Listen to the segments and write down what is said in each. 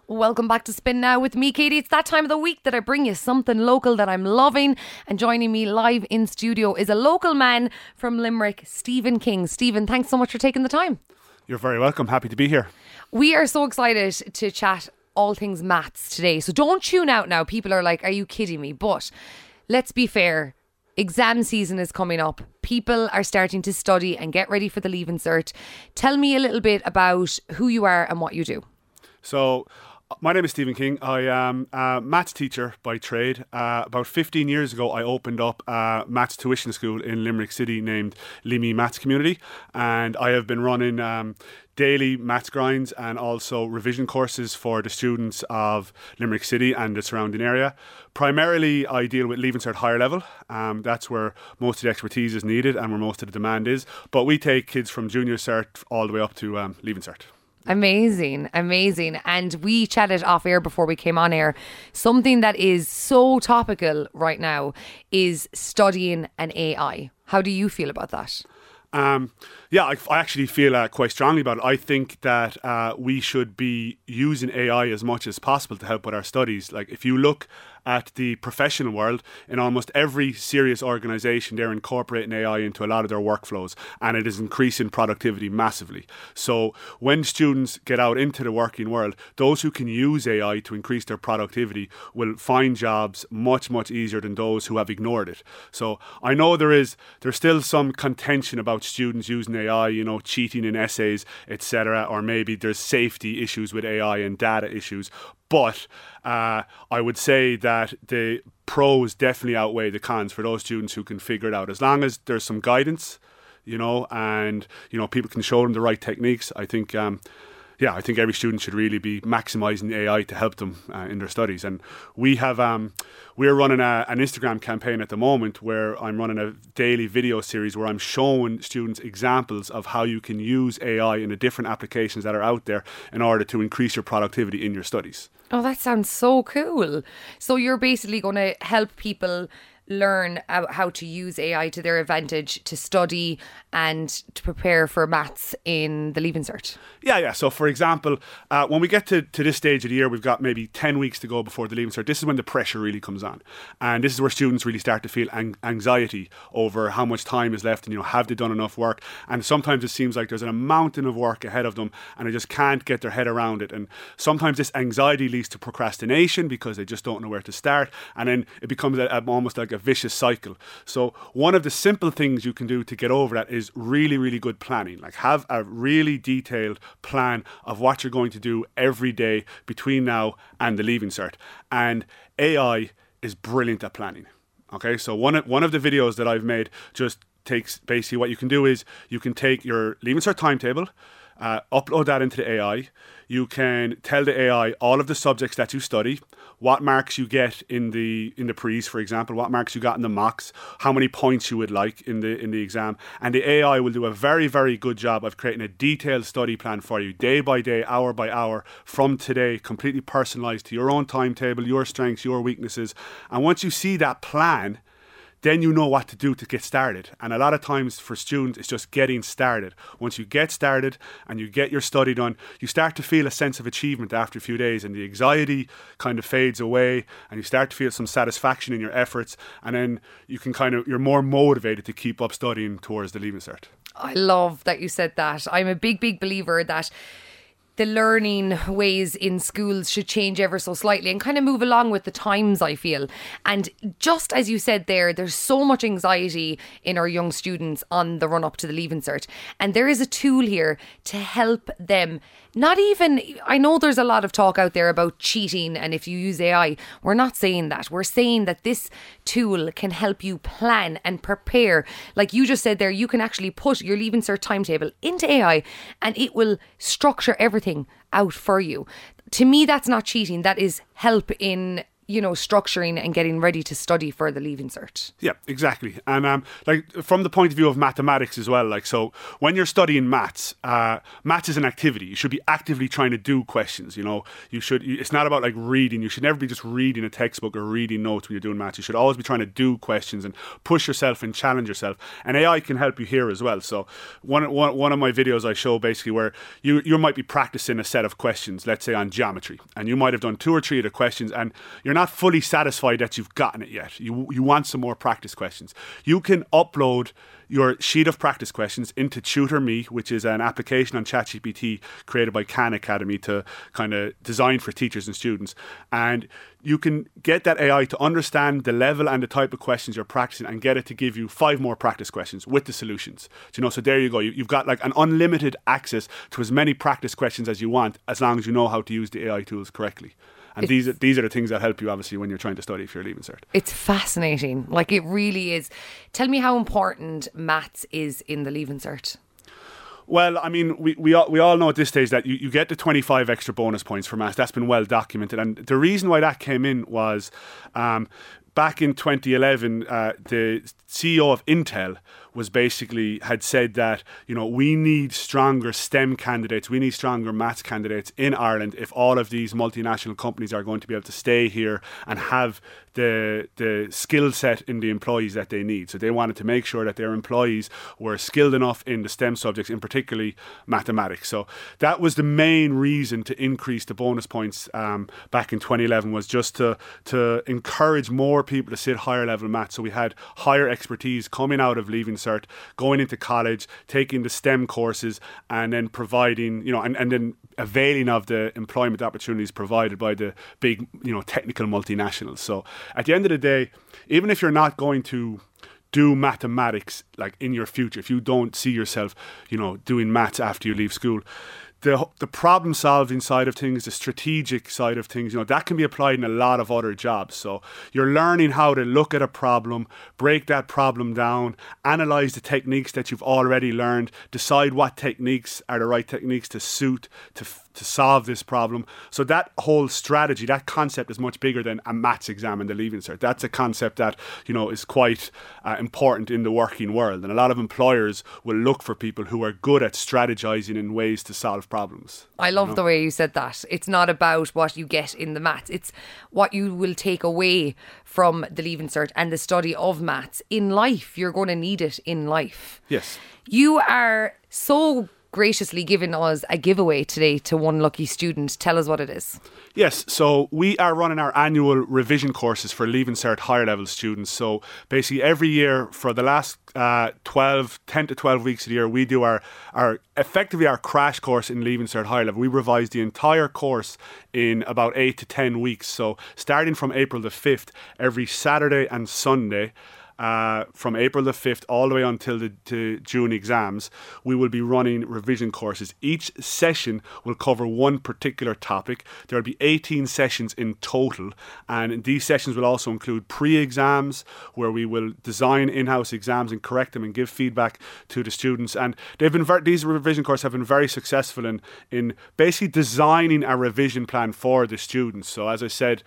Welcome back to Spin Now with me, Katie. It's that time of the week that I bring you something local that I'm loving. And joining me live in studio is a local man from Limerick, Stephen King. Stephen, thanks so much for taking the time. You're very welcome. Happy to be here. We are so excited to chat all things maths today. So don't tune out now. People are like, are you kidding me? But let's be fair. Exam season is coming up. People are starting to study and get ready for the Leaving Cert. Tell me a little bit about who you are and what you do. So, my name is Stephen King. I am a maths teacher by trade. About 15 years ago, I opened up a maths tuition school in Limerick City named Limmy Maths Community. And I have been running daily maths grinds and also revision courses for the students of Limerick City and the surrounding area. Primarily, I deal with Leaving Cert higher level. That's where most of the expertise is needed and where most of the demand is. But we take kids from junior cert all the way up to Leaving Cert. Amazing. And we chatted off air before we came on air. Something that is so topical right now is studying an AI. How do you feel about that? I actually feel quite strongly about it. I think that we should be using AI as much as possible to help with our studies. Like if you look at the professional world, in almost every serious organisation, they're incorporating AI into a lot of their workflows, and it is increasing productivity massively. So when students get out into the working world, those who can use AI to increase their productivity will find jobs much, much easier than those who have ignored it. So I know there's still some contention about students using AI, cheating in essays, etc., or maybe there's safety issues with AI and data issues. But I would say that the pros definitely outweigh the cons for those students who can figure it out. As long as there's some guidance, and people can show them the right techniques. I think every student should really be maximising AI to help them in their studies. And we're running an Instagram campaign at the moment where I'm running a daily video series where I'm showing students examples of how you can use AI in the different applications that are out there in order to increase your productivity in your studies. Oh, that sounds so cool. So you're basically going to help people learn how to use AI to their advantage to study and to prepare for maths in the Leaving Cert. Yeah. So for example, when we get to this stage of the year, we've got maybe 10 weeks to go before the Leaving Cert. This is when the pressure really comes on. And this is where students really start to feel anxiety over how much time is left and, have they done enough work? And sometimes it seems like there's a mountain of work ahead of them and they just can't get their head around it. And sometimes this anxiety leads to procrastination because they just don't know where to start. And then it becomes almost like a vicious cycle. So one of the simple things you can do to get over that is really, really good planning. Like have a really detailed plan of what you're going to do every day between now and the Leaving Cert. And AI is brilliant at planning. Okay, so one of the videos that I've made just takes basically what you can do is you can take your Leaving Cert timetable, upload that into the AI. You can tell the AI all of the subjects that you study, what marks you get in the pre's, for example, what marks you got in the mocks, how many points you would like in the exam, and the AI will do a very, very good job of creating a detailed study plan for you, day by day, hour by hour, from today, completely personalised to your own timetable, your strengths, your weaknesses. And once you see that plan, then you know what to do to get started. And a lot of times for students, it's just getting started. Once you get started and you get your study done, you start to feel a sense of achievement after a few days and the anxiety kind of fades away and you start to feel some satisfaction in your efforts. And then you can you're more motivated to keep up studying towards the Leaving Cert. I love that you said that. I'm a big, big believer that the learning ways in schools should change ever so slightly and kind of move along with the times, I feel. And just as you said there's so much anxiety in our young students on the run up to the Leaving Cert. And there is a tool here to help them. I know there's a lot of talk out there about cheating and if you use AI. We're not saying that. We're saying that this tool can help you plan and prepare. Like you just said there, you can actually put your Leaving Cert timetable into AI and it will structure everything out for you. To me, that's not cheating. That is help in structuring and getting ready to study for the Leaving Cert. Yeah, exactly. And like from the point of view of mathematics as well, like, so when you're studying maths is an activity. You should be actively trying to do questions. It's not about like reading. You should never be just reading a textbook or reading notes when you're doing maths. You should always be trying to do questions and push yourself and challenge yourself. And AI can help you here as well. So one of my videos I show basically where you might be practicing a set of questions, let's say on geometry, and you might have done 2 or 3 of the questions and you're not fully satisfied that you've gotten it yet. You want some more practice questions. You can upload your sheet of practice questions into TutorMe, which is an application on ChatGPT created by Khan Academy to kind of design for teachers and students. And you can get that AI to understand the level and the type of questions you're practicing and get it to give you 5 more practice questions with the solutions. So there you go. You've got like an unlimited access to as many practice questions as you want, as long as you know how to use the AI tools correctly. And these are the things that help you, obviously, when you're trying to study if you're Leaving Cert. It's fascinating. Like, it really is. Tell me how important maths is in the Leaving Cert. Well, I mean, we all know at this stage that you get the 25 extra bonus points for maths. That's been well documented. And the reason why that came in was back in 2011, the CEO of Intel had said that, we need stronger STEM candidates, we need stronger maths candidates in Ireland if all of these multinational companies are going to be able to stay here and have the skill set in the employees that they need. So they wanted to make sure that their employees were skilled enough in the STEM subjects, in particularly mathematics. So that was the main reason to increase the bonus points back in 2011, was just to encourage more people to sit higher level maths. So we had higher expertise coming out of Leaving Cert, going into college, taking the STEM courses, and then providing, and then availing of the employment opportunities provided by the big, technical multinationals. So at the end of the day, even if you're not going to do mathematics like in your future, if you don't see yourself, doing maths after you leave school, the problem solving side of things, the strategic side of things, that can be applied in a lot of other jobs. So you're learning how to look at a problem, break that problem down, analyze the techniques that you've already learned, decide what techniques are the right techniques to suit to solve this problem. So that whole strategy, that concept is much bigger than a maths exam in the Leaving Cert. That's a concept that, is quite important in the working world. And a lot of employers will look for people who are good at strategizing in ways to solve problems. I love the way you said that. It's not about what you get in the maths. It's what you will take away from the Leaving Cert and the study of maths in life. You're going to need it in life. Yes. You are so graciously giving us a giveaway today to one lucky student. Tell us what it is. Yes, so we are running our annual revision courses for Leaving Cert higher level students. So basically every year for the last 10 to 12 weeks of the year, we do our effectively our crash course in Leaving Cert higher level. We revise the entire course in about 8 to 10 weeks. So starting from April the 5th, every Saturday and Sunday, from April the 5th all the way until the June exams, we will be running revision courses. Each session will cover one particular topic. There will be 18 sessions in total, and these sessions will also include pre-exams where we will design in-house exams and correct them and give feedback to the students. And these revision courses have been very successful in basically designing a revision plan for the students. So as I said,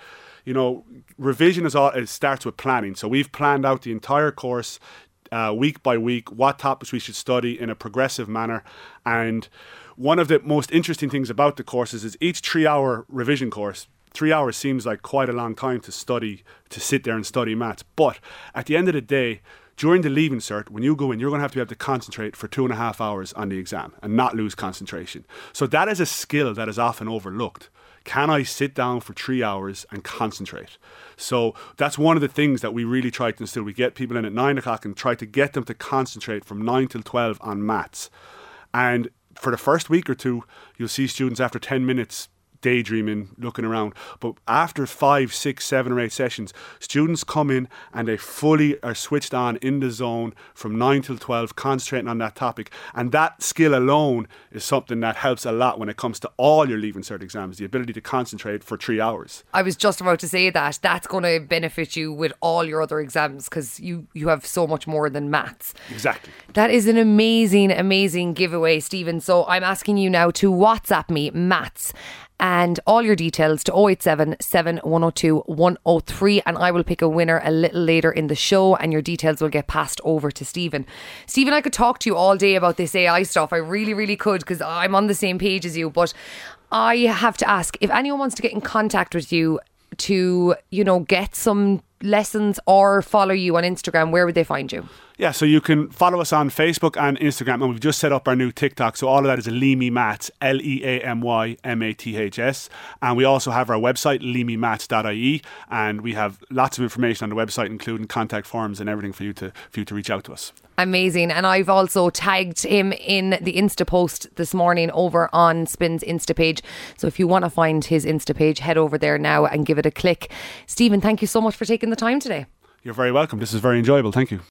revision it starts with planning. So we've planned out the entire course week by week, what topics we should study in a progressive manner. And one of the most interesting things about the courses is each 3-hour revision course. 3 hours seems like quite a long time to sit there and study maths. But at the end of the day, during the Leaving Cert, when you go in, you're going to have to be able to concentrate for 2.5 hours on the exam and not lose concentration. So that is a skill that is often overlooked. Can I sit down for 3 hours and concentrate? So that's one of the things that we really try to instill. We get people in at 9 o'clock and try to get them to concentrate from 9 till 12 on maths. And for the first week or two, you'll see students after 10 minutes daydreaming, looking around. But after 5, 6, 7 or 8 sessions, students come in and they fully are switched on in the zone from 9 till 12, concentrating on that topic. And that skill alone is something that helps a lot when it comes to all your Leaving Cert exams, the ability to concentrate for 3 hours. I was just about to say that's going to benefit you with all your other exams because you have so much more than maths. Exactly. That is an amazing, amazing giveaway, Stephen. So I'm asking you now to WhatsApp me maths and all your details to 087 7102 103, and I will pick a winner a little later in the show, and your details will get passed over to Stephen. Stephen, I could talk to you all day about this AI stuff. I really, really could, because I'm on the same page as you, but I have to ask, if anyone wants to get in contact with you to, you know, get some lessons or follow you on Instagram, where would they find you? Yeah, so you can follow us on Facebook and Instagram, and we've just set up our new TikTok. So all of that is Leamy Maths, LEAMYMATHS. And we also have our website, leamymaths.ie, and we have lots of information on the website, including contact forms and everything for you to reach out to us. Amazing. And I've also tagged him in the Insta post this morning over on Spin's Insta page. So if you want to find his Insta page, head over there now and give it a click. Stephen, thank you so much for taking the time today. You're very welcome. This is very enjoyable. Thank you.